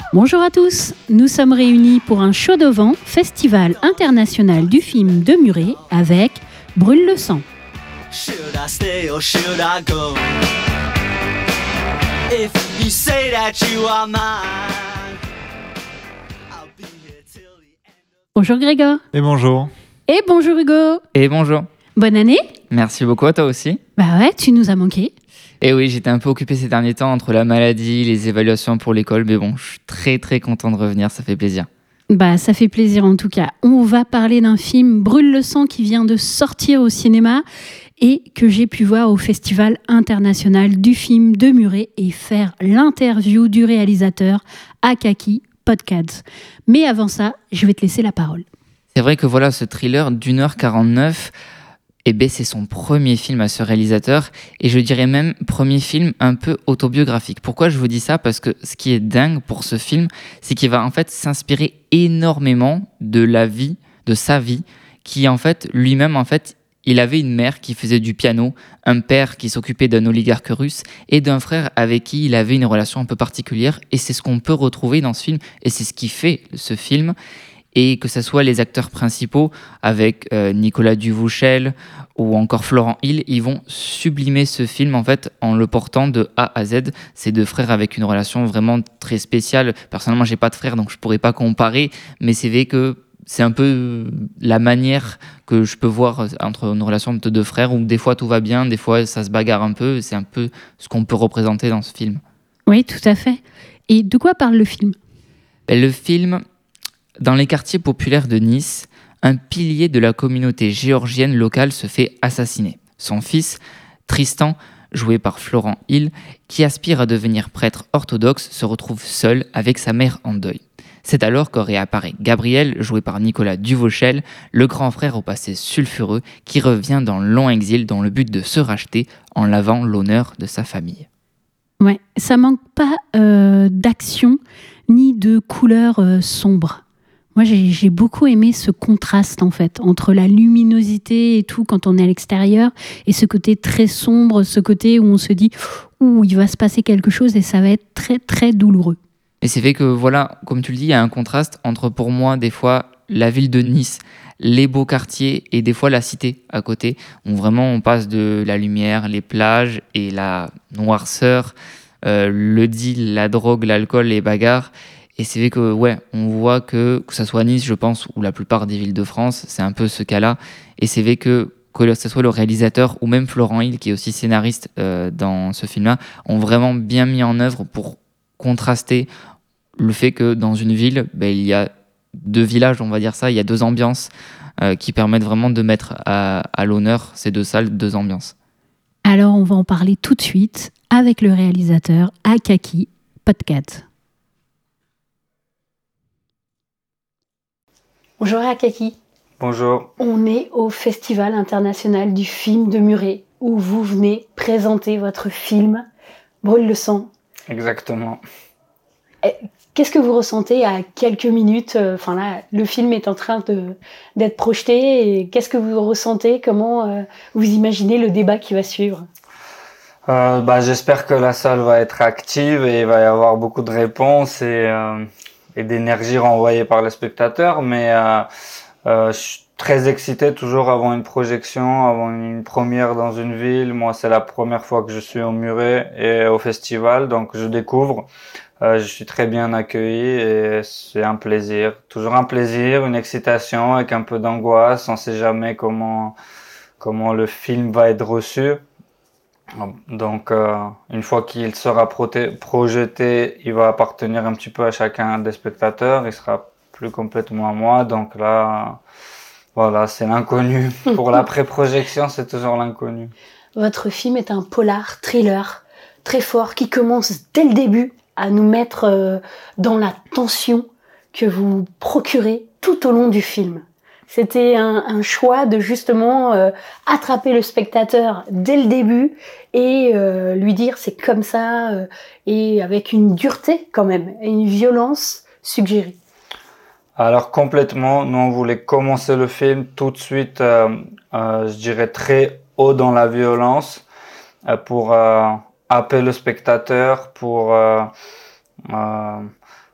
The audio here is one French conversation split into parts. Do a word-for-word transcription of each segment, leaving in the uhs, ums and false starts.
Bonjour à tous, nous sommes réunis pour un chaud de vent, festival international du film de Muret avec Brûle le sang. Should I stay or should I go? If you say that you are mine, I'll be here till the end. Bonjour Grégoire. Et bonjour. Et bonjour Hugo. Et bonjour. Bonne année. Merci beaucoup à toi aussi. Bah ouais, tu nous as manqué. Et oui, j'étais un peu occupé ces derniers temps entre la maladie, les évaluations pour l'école, mais bon, je suis très très content de revenir, ça fait plaisir. Bah ça fait plaisir en tout cas. On va parler d'un film Brûle le sang qui vient de sortir au cinéma et que j'ai pu voir au Festival international du film de Muret et faire l'interview du réalisateur Akaki Podcast. Mais avant ça, je vais te laisser la parole. C'est vrai que voilà, ce thriller d'une heure quarante-neuf, eh ben, c'est son premier film à ce réalisateur et je dirais même premier film un peu autobiographique. Pourquoi je vous dis ça ? Parce que ce qui est dingue pour ce film, c'est qu'il va en fait s'inspirer énormément de la vie, de sa vie, qui en fait lui-même en fait il avait une mère qui faisait du piano, un père qui s'occupait d'un oligarque russe et d'un frère avec qui il avait une relation un peu particulière. Et c'est ce qu'on peut retrouver dans ce film et c'est ce qui fait ce film. Et que ce soit les acteurs principaux avec euh, Nicolas Duvauchel ou encore Florent Hill, ils vont sublimer ce film en fait en le portant de A à Z. Ces deux frères avec une relation vraiment très spéciale. Personnellement, j'ai pas de frère donc je pourrais pas comparer, mais c'est vrai que c'est un peu la manière que je peux voir entre une relation de deux frères où des fois tout va bien, des fois ça se bagarre un peu. C'est un peu ce qu'on peut représenter dans ce film. Oui, tout à fait. Et de quoi parle le film ? Ben, le film... Dans les quartiers populaires de Nice, un pilier de la communauté géorgienne locale se fait assassiner. Son fils, Tristan, joué par Florent Hill, qui aspire à devenir prêtre orthodoxe, se retrouve seul avec sa mère en deuil. C'est alors que réapparaît Gabriel, joué par Nicolas Duvauchel, le grand frère au passé sulfureux, qui revient dans le long exil dans le but de se racheter en lavant l'honneur de sa famille. Ouais, ça manque pas euh, d'action ni de couleurs euh, sombres. Moi, j'ai, j'ai beaucoup aimé ce contraste, en fait, entre la luminosité et tout, quand on est à l'extérieur, et ce côté très sombre, ce côté où on se dit « Ouh, il va se passer quelque chose et ça va être très, très douloureux ». Et c'est fait que, voilà, comme tu le dis, il y a un contraste entre, pour moi, des fois, la ville de Nice, les beaux quartiers et des fois la cité à côté, où vraiment on passe de la lumière, les plages et la noirceur, euh, le deal, la drogue, l'alcool, les bagarres. Et c'est vrai que, ouais, on voit que, que ce soit Nice, je pense, ou la plupart des villes de France, c'est un peu ce cas-là. Et c'est vrai que, que ce soit le réalisateur ou même Florent Hill, qui est aussi scénariste euh, dans ce film-là, ont vraiment bien mis en œuvre pour contraster le fait que dans une ville, ben, il y a deux villages, on va dire ça, il y a deux ambiances euh, qui permettent vraiment de mettre à, à l'honneur ces deux salles, deux ambiances. Alors, on va en parler tout de suite avec le réalisateur Akaki Podcast. Bonjour Akaki. Bonjour. On est au Festival international du film de Muret où vous venez présenter votre film Brûle le sang. Exactement. Qu'est-ce que vous ressentez à quelques minutes ? Enfin là, le film est en train de, d'être projeté. Et qu'est-ce que vous ressentez ? Comment euh, vous imaginez le débat qui va suivre ? euh, bah, J'espère que la salle va être active et il va y avoir beaucoup de réponses et... Euh... et d'énergie renvoyée par les spectateurs, mais euh, euh, je suis très excité toujours avant une projection, avant une première dans une ville. Moi, c'est la première fois que je suis au Muret et au festival, donc je découvre. Euh, je suis très bien accueilli et c'est un plaisir, toujours un plaisir, une excitation avec un peu d'angoisse. On sait jamais comment comment le film va être reçu. Donc, euh, une fois qu'il sera proté- projeté, il va appartenir un petit peu à chacun des spectateurs. Il sera plus complètement à moi. Donc là, voilà, c'est l'inconnu. Pour la pré-projection, c'est toujours l'inconnu. Votre film est un polar, thriller, très fort, qui commence dès le début à nous mettre euh, dans la tension que vous procurez tout au long du film. C'était un, un choix de justement euh, attraper le spectateur dès le début et euh, lui dire c'est comme ça euh, et avec une dureté quand même, et une violence suggérée. Alors complètement, nous on voulait commencer le film tout de suite, euh, euh, je dirais très haut dans la violence euh, pour euh, happer le spectateur, pour euh, euh,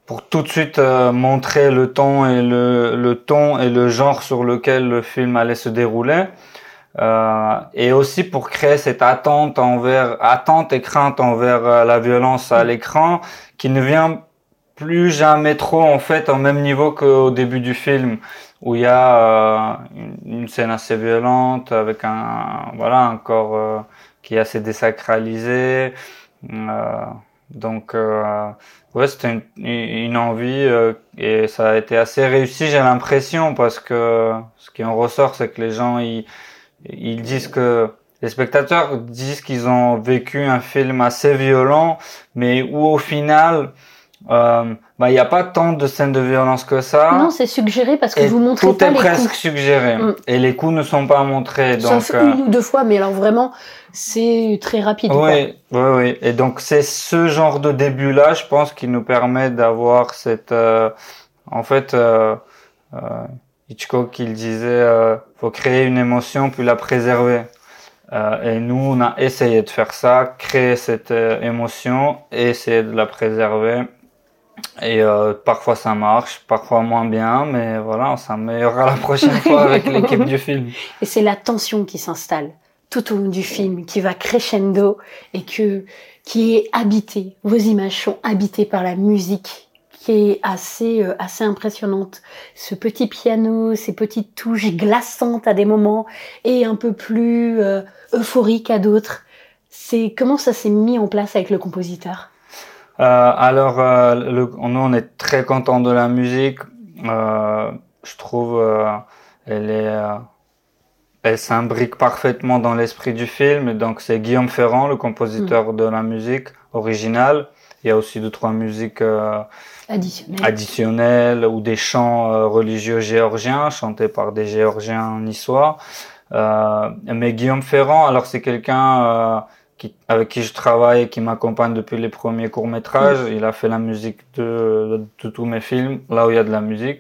pour tout de suite euh, montrer le ton et le, le ton et le genre sur lequel le film allait se dérouler. Euh, et aussi pour créer cette attente envers, attente et crainte envers euh, la violence à l'écran, qui ne vient plus jamais trop en fait au même niveau qu'au début du film, où il y a euh, une, une scène assez violente avec un voilà un corps euh, qui est assez désacralisé. Euh, donc euh, ouais, c'était une, une envie euh, et ça a été assez réussi, j'ai l'impression, parce que ce qui en ressort, c'est que les gens ils ils disent que les spectateurs disent qu'ils ont vécu un film assez violent, mais où au final, euh, bah il y a pas tant de scènes de violence que ça. Non, c'est suggéré parce que et vous montrez tout pas est les presque coups. suggéré Mm. et les coups ne sont pas montrés. Donc Sauf euh, une ou deux fois, mais alors vraiment, c'est très rapide. oui, oui, oui. Et donc c'est ce genre de début-là, je pense, qui nous permet d'avoir cette, euh, en fait. Euh, euh, Hitchcock, il disait, euh, faut créer une émotion puis la préserver. Euh, et nous, on a essayé de faire ça, créer cette euh, émotion et essayer de la préserver. Et euh, parfois ça marche, parfois moins bien, mais voilà, on s'améliorera la prochaine fois avec l'équipe du film. Et c'est la tension qui s'installe tout au long du film, qui va crescendo et que qui est habitée. Vos images sont habitées par la musique, qui est assez euh, assez impressionnante. Ce petit piano, ces petites touches glaçantes à des moments et un peu plus euh, euphoriques à d'autres. C'est comment ça s'est mis en place avec le compositeur? Euh, alors, euh, le, nous, on est très content de la musique. Euh, je trouve, euh, elle est, euh, elle s'imbrique parfaitement dans l'esprit du film. Donc, c'est Guillaume Ferrand, le compositeur mmh. de la musique originale. Il y a aussi deux trois musiques euh, additionnelles. additionnelles ou des chants euh, religieux géorgiens chantés par des Géorgiens niçois. Euh, mais Guillaume Ferrand, alors c'est quelqu'un euh, qui, avec qui je travaille et qui m'accompagne depuis les premiers courts-métrages. Mmh. Il a fait la musique de, de, de tous mes films, là où il y a de la musique.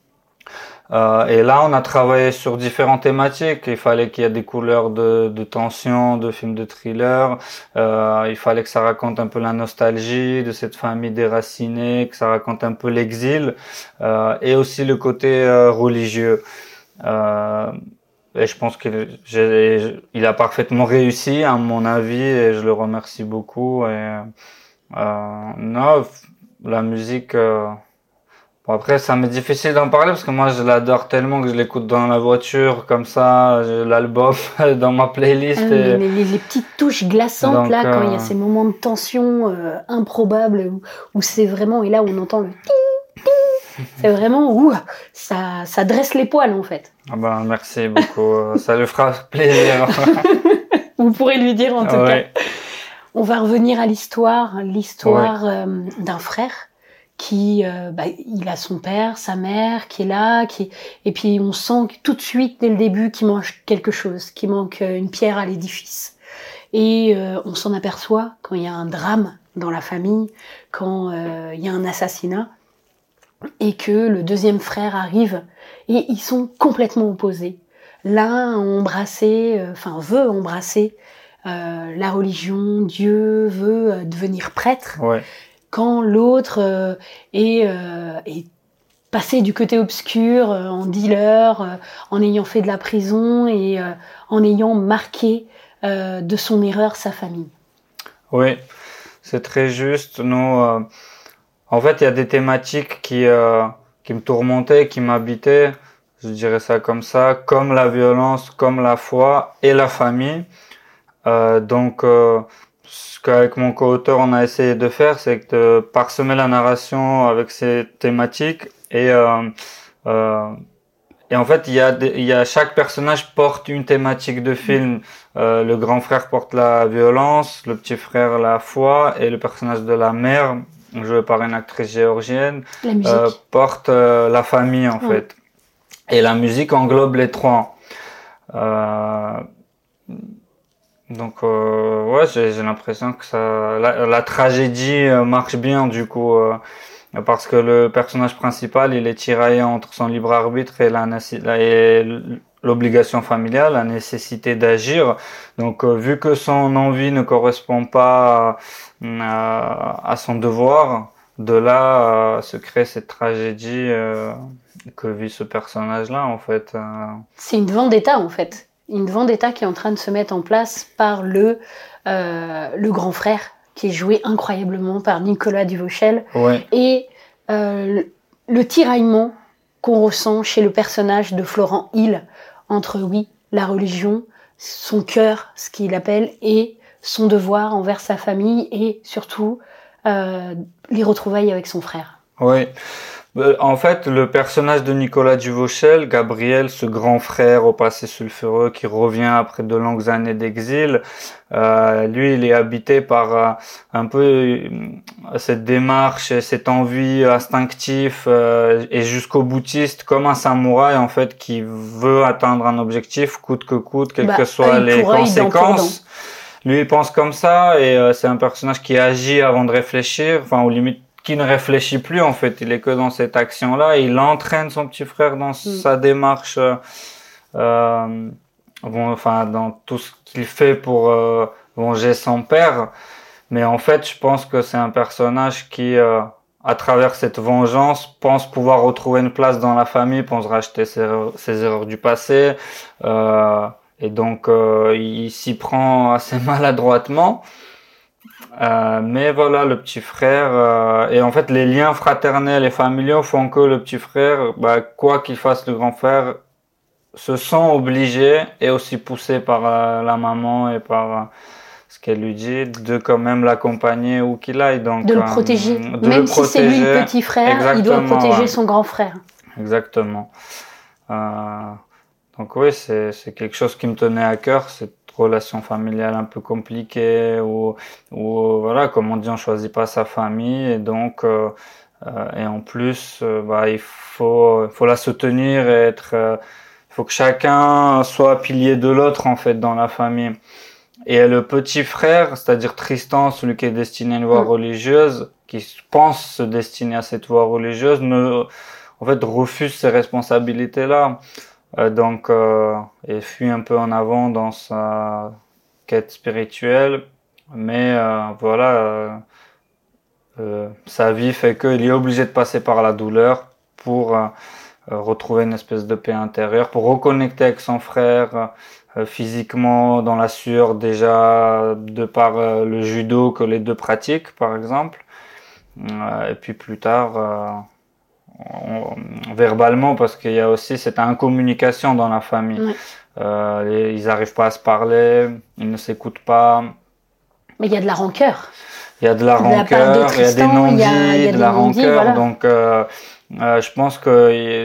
Euh, et là, on a travaillé sur différentes thématiques. Il fallait qu'il y ait des couleurs de, de tension, de films de thriller. Euh, il fallait que ça raconte un peu la nostalgie de cette famille déracinée, que ça raconte un peu l'exil, euh, et aussi le côté euh, religieux. Euh, et je pense qu'il il a parfaitement réussi, à mon avis, et je le remercie beaucoup. Et euh, non, la musique. Euh, Bon, après, ça m'est difficile d'en parler parce que moi, je l'adore tellement que je l'écoute dans la voiture, comme ça, j'ai l'album dans ma playlist. Ah, et... les, les, les petites touches glaçantes, donc, là, euh... quand il y a ces moments de tension euh, improbables où, où c'est vraiment, et là, on entend le ting, ting, c'est vraiment, ouh, ça, ça dresse les poils, en fait. Ah ben, merci beaucoup. Ça lui fera plaisir. Vous pourrez lui dire, en tout ouais. cas. On va revenir à l'histoire, l'histoire ouais. euh, d'un frère. Qui, euh, bah, il a son père, sa mère qui est là, qui et puis on sent tout de suite dès le début qu'il manque quelque chose, qu'il manque une pierre à l'édifice. Et euh, on s'en aperçoit quand il y a un drame dans la famille, quand euh, il y a un assassinat, et que le deuxième frère arrive, et ils sont complètement opposés. L'un a embrassé, enfin euh, veut embrasser euh, la religion, Dieu, veut euh, devenir prêtre. Ouais. Quand l'autre euh, est, euh, est passé du côté obscur, euh, en dealer, euh, en ayant fait de la prison et euh, en ayant marqué euh, de son erreur sa famille. Oui, c'est très juste. Nous, euh, en fait, il y a des thématiques qui, euh, qui me tourmentaient, qui m'habitaient, je dirais ça comme ça, comme la violence, comme la foi et la famille. Euh, donc... Euh, Ce qu'avec mon co-auteur on a essayé de faire, c'est de parsemer la narration avec ces thématiques et euh, euh, et en fait il y a des, il y a chaque personnage porte une thématique de film. Euh, le grand frère porte la violence, le petit frère la foi et le personnage de la mère, joué par une actrice géorgienne, euh, porte euh, la famille en ouais. fait. Et la musique englobe les trois. Euh, Donc euh, ouais, j'ai, j'ai l'impression que ça, la, la tragédie marche bien du coup, euh, parce que le personnage principal, il est tiraillé entre son libre arbitre et, la, et l'obligation familiale, la nécessité d'agir. Donc euh, vu que son envie ne correspond pas à, à, à son devoir, de là euh, se crée cette tragédie euh, que vit ce personnage-là, en fait. Euh. C'est une vendetta, en fait. Une vendetta qui est en train de se mettre en place par le, euh, le grand frère, qui est joué incroyablement par Nicolas Duvauchel. Ouais. Et euh, le tiraillement qu'on ressent chez le personnage de Florent Hill entre, oui, la religion, son cœur, ce qu'il appelle, et son devoir envers sa famille, et surtout euh, les retrouvailles avec son frère. Oui. En fait, le personnage de Nicolas Duvauchel, Gabriel, ce grand frère au passé sulfureux qui revient après de longues années d'exil, euh, lui, il est habité par euh, un peu euh, cette démarche, cette envie instinctive euh, et jusqu'au boutiste, comme un samouraï en fait qui veut atteindre un objectif coûte que coûte, quelles bah, que soient les œil, conséquences. Lui, il pense comme ça et euh, c'est un personnage qui agit avant de réfléchir, enfin, au limite qui ne réfléchit plus en fait, il est que dans cette action-là, et il entraîne son petit frère dans mm. sa démarche, euh, bon, enfin dans tout ce qu'il fait pour euh, venger son père. Mais en fait, je pense que c'est un personnage qui, euh, à travers cette vengeance, pense pouvoir retrouver une place dans la famille, pense racheter ses erreurs, ses erreurs du passé, euh, et donc euh, il s'y prend assez maladroitement. Euh, mais voilà, le petit frère, euh, et en fait les liens fraternels et familiaux font que le petit frère, bah, quoi qu'il fasse le grand frère, se sent obligé et aussi poussé par euh, la maman et par euh, ce qu'elle lui dit, de quand même l'accompagner où qu'il aille. Donc, de le protéger, euh, de même le si protéger. C'est lui le petit frère, exactement, il doit protéger ouais. son grand frère. Exactement. Euh, donc oui, c'est, c'est quelque chose qui me tenait à cœur, cette relation familiale un peu compliquée, où, où voilà, comme on dit, on choisit pas sa famille, et donc euh, euh, et en plus, euh, bah, il faut, il faut la soutenir et être, euh, il faut que chacun soit pilier de l'autre en fait dans la famille. Et le petit frère, c'est-à-dire Tristan, celui qui est destiné à une voie mmh. religieuse, qui pense se destiner à cette voie religieuse, ne, en fait, refuse ces responsabilités-là. Euh, donc, euh, et fuit un peu en avant dans sa quête spirituelle, mais euh, voilà, euh, euh, sa vie fait qu'il est obligé de passer par la douleur pour euh, retrouver une espèce de paix intérieure, pour reconnecter avec son frère euh, physiquement dans la sueur déjà de par euh, le judo que les deux pratiquent par exemple, euh, et puis plus tard euh, On, verbalement, parce qu'il y a aussi cette incommunication dans la famille. Oui. Euh, les, ils n'arrivent pas à se parler, ils ne s'écoutent pas. Mais il y a de la rancœur. Il y a de la rancœur, il y a des non-dits, de la rancœur. Voilà. Donc, euh, euh, je pense que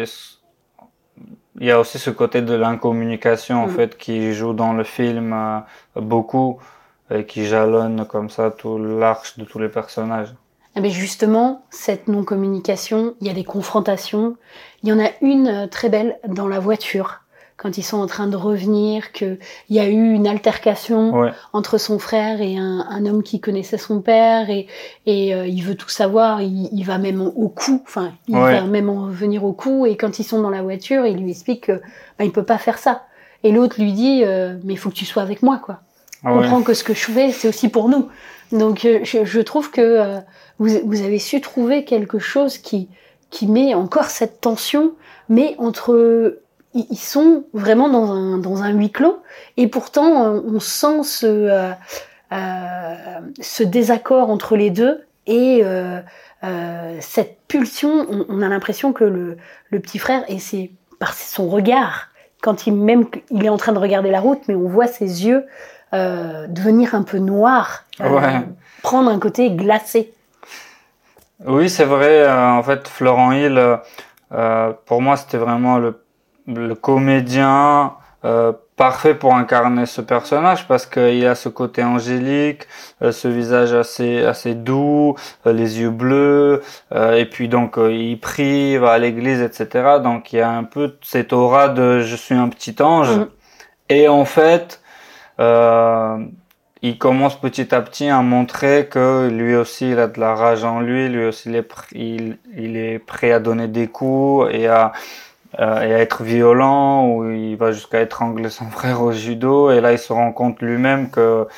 il y a aussi ce côté de l'incommunication en mm. fait qui joue dans le film euh, beaucoup et qui jalonne comme ça tout l'arche de tous les personnages. Mais justement, cette non-communication, il y a des confrontations. Il y en a une très belle dans la voiture, quand ils sont en train de revenir, qu'il y a eu une altercation ouais. entre son frère et un, un homme qui connaissait son père, et, et euh, il veut tout savoir, il, il va même au cou, enfin, il ouais. va même en venir au cou, et quand ils sont dans la voiture, il lui explique que bah, il peut pas faire ça. Et l'autre lui dit, euh, mais il faut que tu sois avec moi, quoi. Ouais. Comprends que ce que je fais, c'est aussi pour nous. Donc, euh, je, je trouve que euh, vous, vous avez su trouver quelque chose qui, qui met encore cette tension, mais entre, ils sont vraiment dans un, dans un huis clos, et pourtant, on sent ce, euh, euh, ce désaccord entre les deux, et euh, euh, cette pulsion, on, on a l'impression que le, le petit frère, et c'est par son regard, quand il, même, il est en train de regarder la route, mais on voit ses yeux Euh, devenir un peu noir, euh, ouais. prendre un côté glacé. Oui, c'est vrai. Euh, en fait, Florent Hill, euh, pour moi, c'était vraiment le, le comédien euh, parfait pour incarner ce personnage, parce qu'il a ce côté angélique, euh, ce visage assez assez doux, euh, les yeux bleus, euh, et puis donc euh, il prie, va à l'église, et cetera. Donc il y a un peu cette aura de je suis un petit ange. Mmh. Et en fait, Euh, il commence petit à petit à montrer que lui aussi il a de la rage en lui, lui aussi il est, pr- il, il est prêt à donner des coups et à, euh, et à être violent, ou il va jusqu'à étrangler son frère au judo, et là il se rend compte lui-même que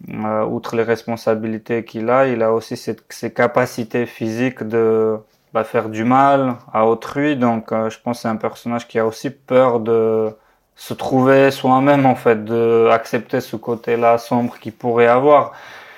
euh, outre les responsabilités qu'il a, il a aussi cette, ses capacités physiques de bah, faire du mal à autrui. Donc, euh, je pense que c'est un personnage qui a aussi peur de se trouver soi-même, en fait, de accepter ce côté-là sombre qu'il pourrait avoir.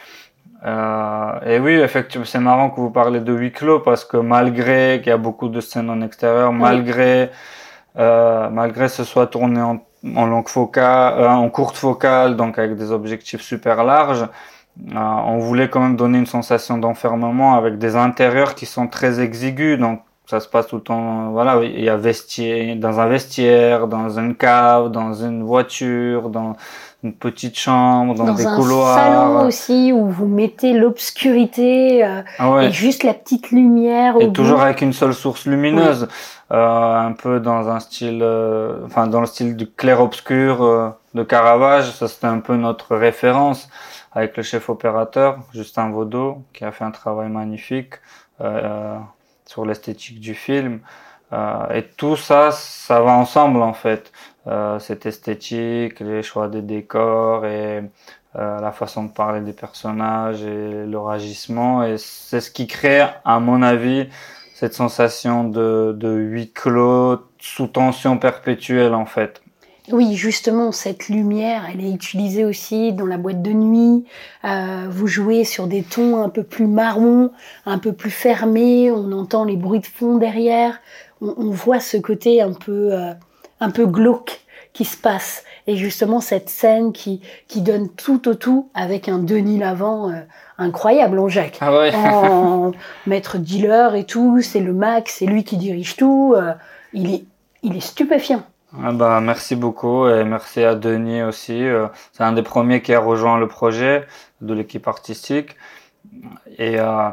Euh, et oui, effectivement, c'est marrant que vous parlez de huis clos parce que malgré qu'il y a beaucoup de scènes en extérieur, oui. malgré euh, malgré que ce soit tourné en, en longue focale, euh, en courte focale, donc avec des objectifs super larges, euh, on voulait quand même donner une sensation d'enfermement avec des intérieurs qui sont très exigus. Donc ça se passe tout le temps, voilà, il y a vestiaire, dans un vestiaire, dans une cave, dans une voiture, dans une petite chambre, dans, dans des couloirs. Dans un salon aussi où vous mettez l'obscurité euh, ah ouais. et juste la petite lumière. Au et bout. toujours avec une seule source lumineuse, oui. euh, un peu dans un style, euh, enfin dans le style du clair-obscur euh, de Caravage. Ça c'était un peu notre référence avec le chef opérateur Justin Vaudot qui a fait un travail magnifique euh, sur l'esthétique du film. Euh, et tout ça, ça va ensemble en fait. Euh, cette esthétique, les choix des décors et euh, la façon de parler des personnages et leur agissement. Et c'est ce qui crée, à mon avis, cette sensation de, de huis clos, sous tension perpétuelle en fait. Oui, justement, cette lumière, elle est utilisée aussi dans la boîte de nuit. Euh, vous jouez sur des tons un peu plus marrons, un peu plus fermés. On entend les bruits de fond derrière. On, on voit ce côté un peu, euh, un peu glauque qui se passe. Et justement, cette scène qui, qui donne tout au tout avec un Denis Lavant euh, incroyable en Jacques. Ah ouais. En maître dealer et tout, c'est le Max, c'est lui qui dirige tout. Euh, il est, il est stupéfiant. Ah bah, merci beaucoup et merci à Denis aussi. C'est un des premiers qui a rejoint le projet de l'équipe artistique. Et, euh,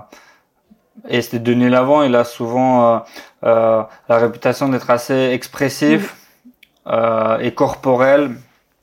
et c'est Denis Lavant, il a souvent euh, euh, la réputation d'être assez expressif mmh. euh, et corporel.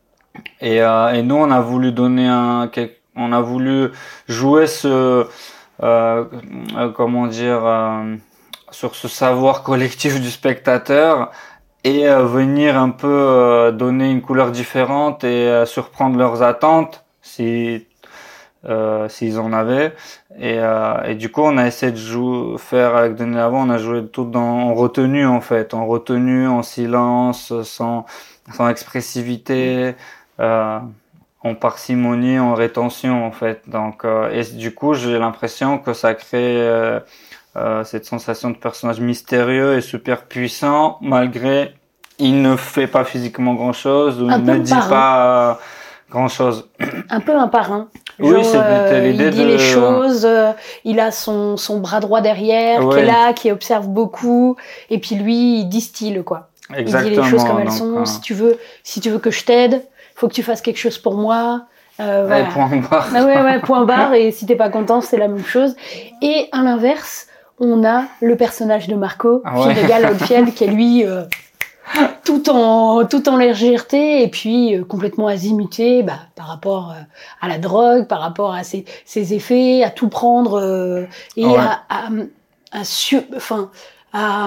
Et, euh, et nous, on a voulu donner un, on a voulu jouer ce, euh, comment dire, euh, sur ce savoir collectif du spectateur. Et euh, venir un peu euh, donner une couleur différente et euh, surprendre leurs attentes si euh, s'ils en avaient. Et, euh, et du coup, on a essayé de jouer, faire avec Denis Lavant, on a joué tout dans, en retenue en fait, en retenue, en silence, sans, sans expressivité, euh, en parcimonie, en rétention en fait. Donc, euh, et du coup, j'ai l'impression que ça crée euh, Euh, cette sensation de personnage mystérieux et super puissant, malgré il ne fait pas physiquement grand chose ou il ne dit parrain. pas euh, grand chose. Un peu un parrain. Oui, Genre, c'est euh, l'idée il dit de... les choses, euh, il a son, son bras droit derrière, ouais. qui est là, qui observe beaucoup, et puis lui, il distille, quoi. Exactement. Il dit les choses comme elles donc, sont. euh... Si tu veux, si tu veux que je t'aide, faut que tu fasses quelque chose pour moi. Euh, voilà. Ouais, point barre. Ah ouais, ouais, point barre, et si t'es pas content, c'est la même chose. Et à l'inverse, on a le personnage de Marco, ah ouais. Fidégal Oldfield, qui est lui euh, tout en tout en légèreté et puis euh, complètement azimuté bah, par rapport euh, à la drogue, par rapport à ses, ses effets, à tout prendre euh, et ouais. à à, à, su, enfin, à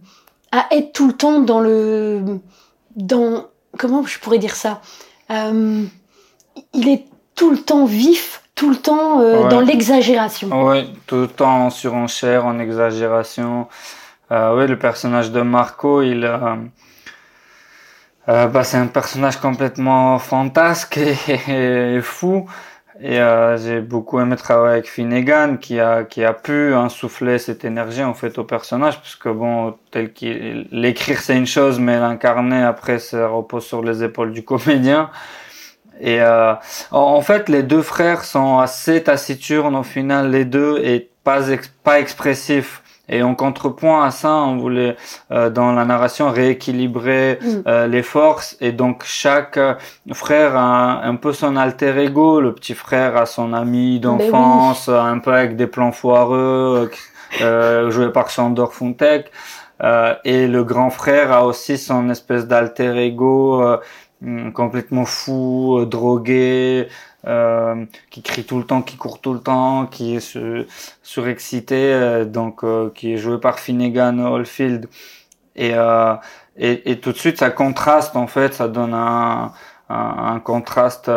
à être tout le temps dans le dans comment je pourrais dire ça euh, il est tout le temps vif. Tout le temps euh, ouais. dans l'exagération. Oui, tout le temps en surenchère, en exagération. Euh, oui, le personnage de Marco, il, euh, euh, bah, c'est un personnage complètement fantasque et, et fou. Et euh, j'ai beaucoup aimé travailler avec Finnegan, qui a qui a pu insuffler cette énergie en fait au personnage, parce que bon, tel qu'il l'écrire c'est une chose, mais l'incarner après ça repose sur les épaules du comédien. Et euh, en fait, les deux frères sont assez taciturnes au final, les deux, et pas ex- pas expressifs. Et en contrepoint à ça, on voulait euh, dans la narration rééquilibrer euh, les forces. Et donc chaque euh, frère a un, un peu son alter ego. Le petit frère a son ami d'enfance, oui. un peu avec des plans foireux, euh, joué par Chandor Fontek. Euh, et le grand frère a aussi son espèce d'alter ego. Euh, complètement fou, euh, drogué, euh, qui crie tout le temps, qui court tout le temps, qui est sur, surexcité, euh, donc euh, qui est joué par Finnegan Oldfield. Et, euh, et et tout de suite ça contraste en fait, ça donne un un, un contraste euh,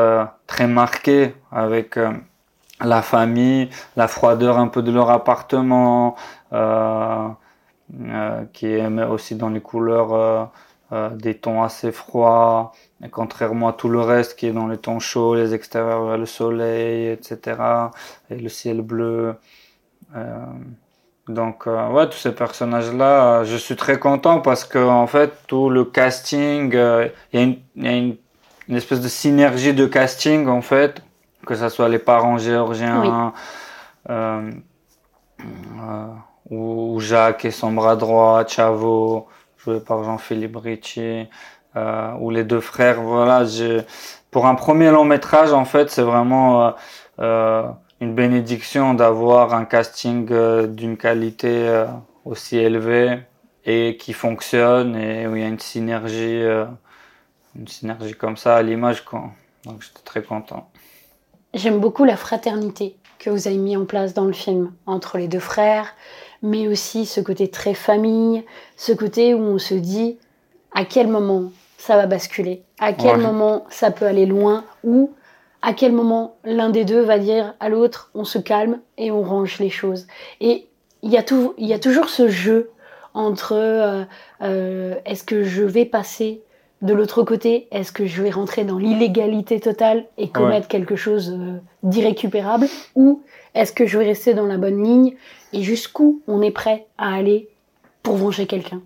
très marqué avec euh, la famille, la froideur un peu de leur appartement, euh, euh, qui est aussi dans les couleurs euh, euh, des tons assez froids, et contrairement à tout le reste qui est dans les tons chauds, les extérieurs, le soleil, et cetera. Et le ciel bleu. Euh, donc euh, ouais, tous ces personnages-là, euh, je suis très content parce que en fait tout le casting, euh, il y a, une, y a une, une espèce de synergie de casting en fait, que ce soit les parents géorgiens, oui. euh, euh, ou, ou Jacques et son bras droit, Chavo, joué par Jean-Philippe Ricci, euh, ou les deux frères. Voilà, j'ai, pour un premier long métrage en fait, c'est vraiment euh, euh, une bénédiction d'avoir un casting euh, d'une qualité euh, aussi élevée et qui fonctionne et où il y a une synergie, euh, une synergie comme ça à l'image, quoi. Donc j'étais très content. J'aime beaucoup la fraternité que vous avez mis en place dans le film entre les deux frères, mais aussi ce côté très famille, ce côté où on se dit à quel moment ça va basculer, à quel ouais. moment ça peut aller loin, ou à quel moment l'un des deux va dire à l'autre on se calme et on range les choses. Et il y a tout, il y a toujours ce jeu entre euh, euh, est-ce que je vais passer de l'autre côté, est-ce que je vais rentrer dans l'illégalité totale et commettre ouais. quelque chose euh, d'irrécupérable, ou est-ce que je vais rester dans la bonne ligne, et jusqu'où on est prêt à aller pour venger quelqu'un.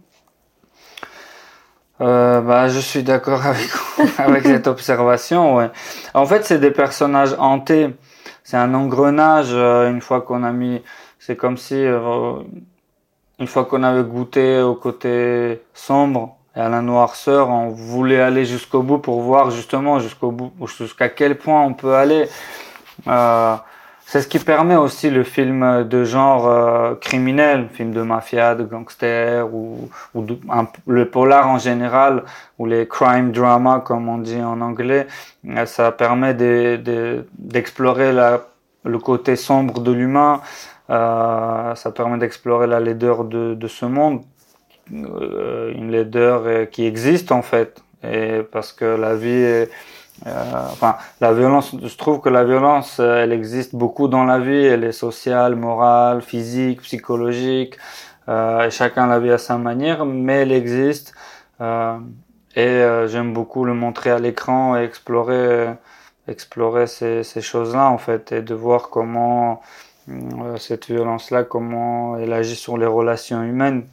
Euh, bah, je suis d'accord avec avec cette observation. Ouais. En fait, c'est des personnages hantés. C'est un engrenage. Euh, une fois qu'on a mis, c'est comme si euh, une fois qu'on avait goûté au côté sombre et à la noirceur, on voulait aller jusqu'au bout pour voir justement jusqu'au bout, jusqu'à quel point on peut aller. Euh, c'est ce qui permet aussi le film de genre euh, criminel, film de mafia, de gangster, ou, ou de, un, le polar en général, ou les crime drama comme on dit en anglais. Ça permet de, de, d'explorer la, le côté sombre de l'humain. Euh, ça permet d'explorer la laideur de, de ce monde. Euh, une laideur qui existe en fait, et parce que la vie est, euh, enfin la violence, je trouve que la violence elle existe beaucoup dans la vie, elle est sociale, morale, physique, psychologique, euh, et chacun la vit à sa manière, mais elle existe, euh, et euh, j'aime beaucoup le montrer à l'écran et explorer explorer ces, ces choses-là en fait, et de voir comment euh, cette violence-là, comment elle agit sur les relations humaines.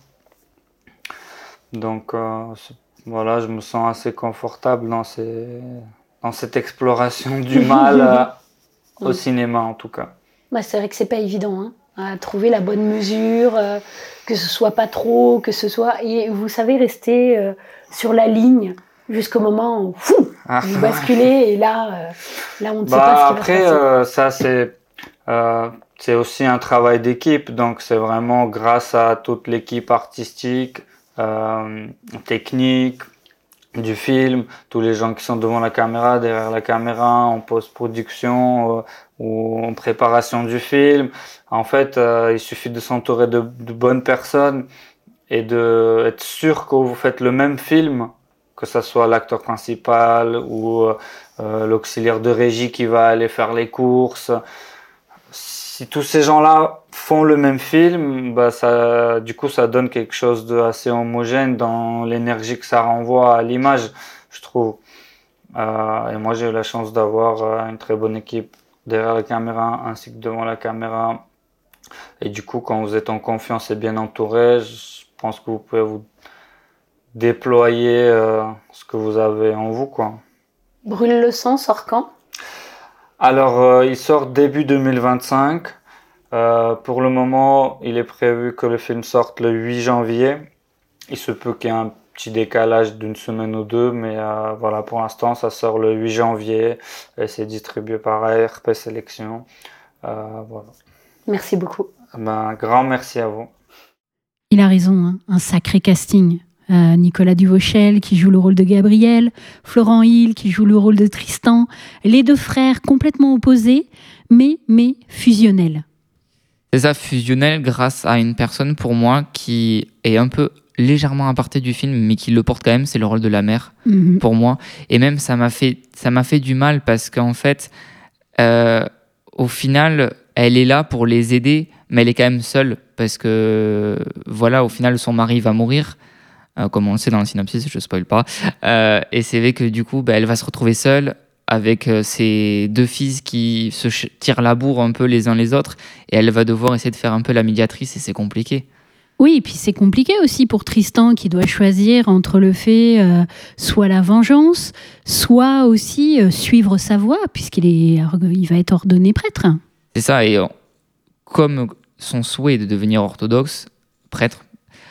Donc euh, voilà, je me sens assez confortable dans, ces, dans cette exploration du mal euh, au cinéma en tout cas. Bah, c'est vrai que c'est pas évident hein, à trouver la bonne mesure, euh, que ce soit pas trop, que ce soit... Et vous savez rester euh, sur la ligne jusqu'au moment où fou, ah, vous basculez et là, euh, là on ne bah, sait pas ce qui après, va se passer. Euh, ça c'est... Euh, c'est aussi un travail d'équipe, donc c'est vraiment grâce à toute l'équipe artistique, Euh, technique du film, tous les gens qui sont devant la caméra, derrière la caméra, en post-production euh, ou en préparation du film. En fait, euh, il suffit de s'entourer de, de bonnes personnes et de être sûr que vous faites le même film, que ça soit l'acteur principal ou euh, l'auxiliaire de régie qui va aller faire les courses. Si tous ces gens-là font le même film, bah ça, du coup, ça donne quelque chose de assez homogène dans l'énergie que ça renvoie à l'image, je trouve. Euh, et moi, j'ai eu la chance d'avoir une très bonne équipe derrière la caméra ainsi que devant la caméra. Et du coup, quand vous êtes en confiance et bien entouré, je pense que vous pouvez vous déployer euh, ce que vous avez en vous, quoi. Brûle le sang sort quand ? Alors, euh, il sort début deux mille vingt-cinq. Euh, pour le moment, il est prévu que le film sorte le huit janvier. Il se peut qu'il y ait un petit décalage d'une semaine ou deux, mais euh, voilà, pour l'instant, ça sort le huit janvier et c'est distribué par A R P Sélection. Euh, voilà. Merci beaucoup. Ben, grand merci à vous. Il a raison, hein, un sacré casting. Euh, Nicolas Duvauchel qui joue le rôle de Gabriel, Florent Hill qui joue le rôle de Tristan, les deux frères complètement opposés, mais, mais fusionnels. C'est ça, fusionnel grâce à une personne pour moi qui est un peu légèrement aparté du film, mais qui le porte quand même, c'est le rôle de la mère, Mhm. pour moi. Et même, ça m'a fait, ça m'a fait du mal parce qu'en fait, euh, au final, elle est là pour les aider, mais elle est quand même seule parce que, voilà, au final, son mari va mourir, euh, comme on le sait dans le synopsis, je ne spoil pas. Euh, et c'est vrai que du coup, bah, elle va se retrouver seule avec euh, ses deux fils qui se ch- tirent la bourre un peu les uns les autres, et elle va devoir essayer de faire un peu la médiatrice, et c'est compliqué. Oui, et puis c'est compliqué aussi pour Tristan qui doit choisir entre le fait euh, soit la vengeance, soit aussi euh, suivre sa voie, puisqu'il est, il va être ordonné prêtre. C'est ça, et euh, comme son souhait est de devenir orthodoxe, prêtre,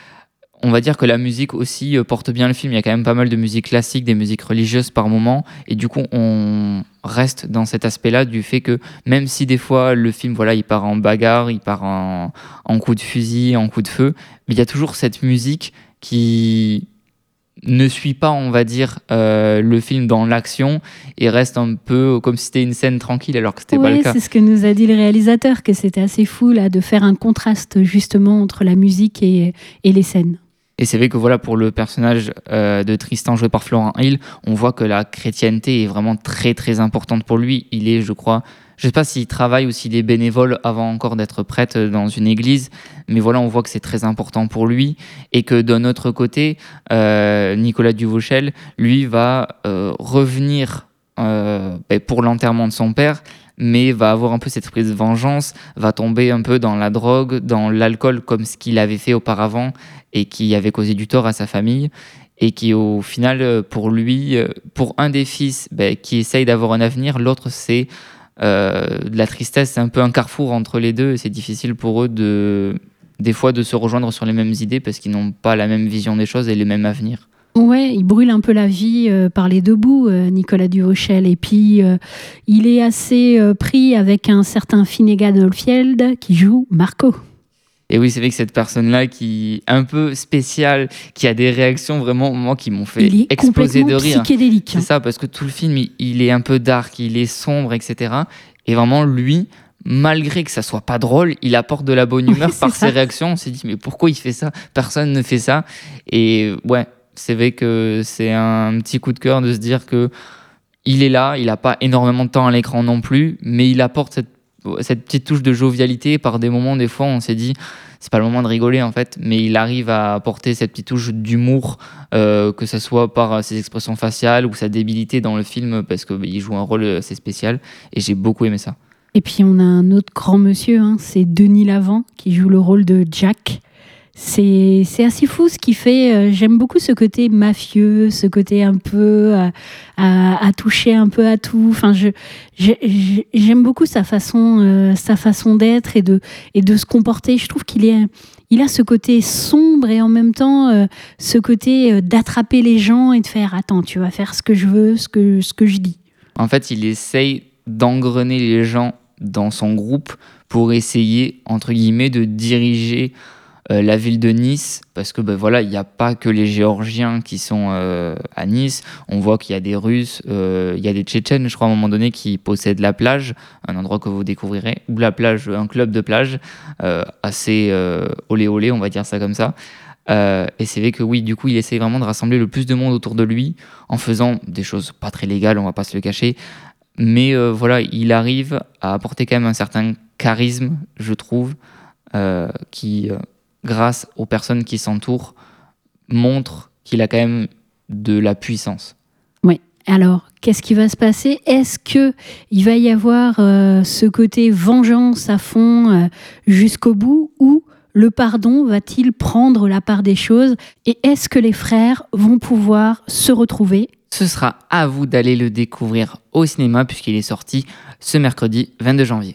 on va dire que la musique aussi euh, porte bien le film. Il y a quand même pas mal de musique classique, des musiques religieuses par moment, et du coup on reste dans cet aspect-là du fait que même si des fois le film, voilà, il part en bagarre, il part en, en coup de fusil, en coup de feu, mais il y a toujours cette musique qui ne suit pas, on va dire, euh, le film dans l'action et reste un peu comme si c'était une scène tranquille alors que c'était pas le Oui, cas. c'est ce que nous a dit le réalisateur, que c'était assez fou là, de faire un contraste justement entre la musique et, et les scènes. Et c'est vrai que voilà, pour le personnage euh, de Tristan joué par Florent Hill, on voit que la chrétienté est vraiment très très importante pour lui. Il est, je crois, je sais pas s'il travaille ou s'il est bénévole avant encore d'être prêtre dans une église, mais voilà, on voit que c'est très important pour lui, et que d'un autre côté, euh, Nicolas Duvauchel, lui, va euh, revenir euh, ben, pour l'enterrement de son père, mais va avoir un peu cette esprit de vengeance, va tomber un peu dans la drogue, dans l'alcool, comme ce qu'il avait fait auparavant, et qui avait causé du tort à sa famille, et qui au final, pour lui, pour un des fils ben, qui essaye d'avoir un avenir, l'autre c'est euh, de la tristesse, c'est un peu un carrefour entre les deux, et c'est difficile pour eux de, des fois de se rejoindre sur les mêmes idées, parce qu'ils n'ont pas la même vision des choses et les mêmes avenirs. Ouais, il brûle un peu la vie euh, par les deux bouts, euh, Nicolas Duvauchel. Et puis, euh, il est assez euh, pris avec un certain Finnegan Oldfield qui joue Marco. Et oui, c'est vrai que cette personne-là qui est un peu spéciale, qui a des réactions vraiment, moi, qui m'ont fait Il est exploser de complètement rire. psychédélique. C'est ça, parce que tout le film, il, il est un peu dark, il est sombre, et cetera. Et vraiment, lui, malgré que ça soit pas drôle, il apporte de la bonne humeur Ouais, par c'est ça. ses réactions. On s'est dit, mais pourquoi il fait ça? Personne ne fait ça. Et ouais, c'est vrai que c'est un petit coup de cœur de se dire que il est là, il n'a pas énormément de temps à l'écran non plus, mais il apporte cette, cette petite touche de jovialité. Par des moments, des fois, on s'est dit, c'est pas le moment de rigoler en fait, mais il arrive à apporter cette petite touche d'humour, euh, que ce soit par ses expressions faciales ou sa débilité dans le film, parce qu'il joue un rôle assez spécial, et j'ai beaucoup aimé ça. Et puis, on a un autre grand monsieur, hein, c'est Denis Lavant qui joue le rôle de Jack. C'est, c'est assez fou ce qu'il fait. Euh, J'aime beaucoup ce côté mafieux, ce côté un peu à, à, à toucher un peu à tout. Enfin, je, je- je- j'aime beaucoup sa façon, euh, sa façon d'être et de, et de se comporter. Je trouve qu'il est, il a ce côté sombre et en même temps euh, ce côté euh, d'attraper les gens et de faire attends, tu vas faire ce que je veux, ce que, ce que je dis. En fait, il essaye d'engrener les gens dans son groupe pour essayer, entre guillemets, de diriger euh, la ville de Nice, parce que ben voilà, il n'y a pas que les Géorgiens qui sont euh, à Nice. On voit qu'il y a des Russes, euh, il y a des Tchétchènes, je crois, à un moment donné, qui possèdent la plage, un endroit que vous découvrirez, ou la plage, un club de plage euh, assez euh, olé olé, on va dire ça comme ça. Euh, et c'est vrai que oui, du coup, il essaye vraiment de rassembler le plus de monde autour de lui en faisant des choses pas très légales, on va pas se le cacher. Mais euh, voilà, il arrive à apporter quand même un certain charisme, je trouve, euh, qui, euh, grâce aux personnes qui s'entourent, montre qu'il a quand même de la puissance. Oui. Alors, qu'est-ce qui va se passer? Est-ce que il va y avoir euh, ce côté vengeance à fond euh, jusqu'au bout, ou le pardon va-t-il prendre la part des choses? Et est-ce que les frères vont pouvoir se retrouver? Ce sera à vous d'aller le découvrir au cinéma, puisqu'il est sorti ce mercredi vingt-deux janvier.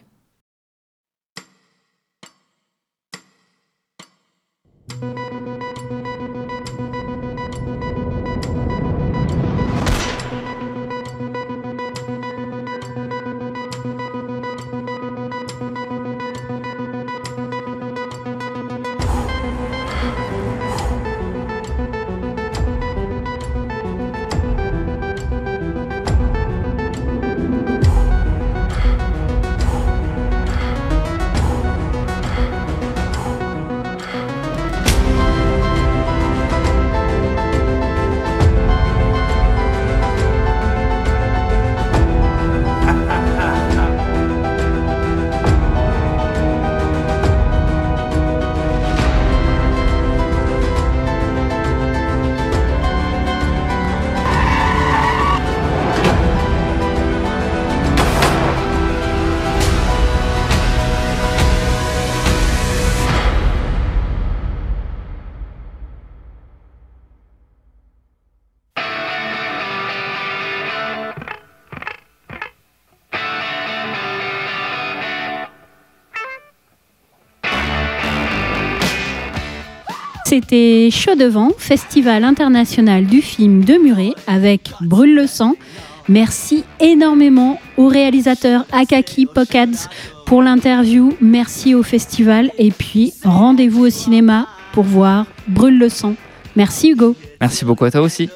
C'était Chaud devant, Festival international du film de Muret avec Brûle le sang. Merci énormément au réalisateur Akaki Pokads pour l'interview. Merci au festival et puis rendez-vous au cinéma pour voir Brûle le sang. Merci Hugo. Merci beaucoup à toi aussi.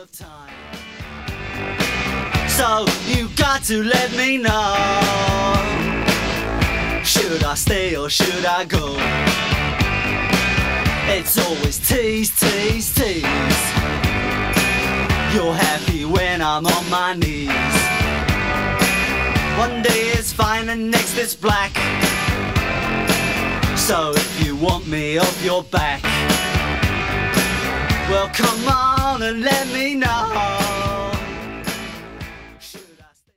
So you got to let me know. Should I stay or should I go? It's always tease, tease, tease. You're happy when I'm on my knees. One day it's fine and next it's black. So if you want me off your back, well come on and let me know.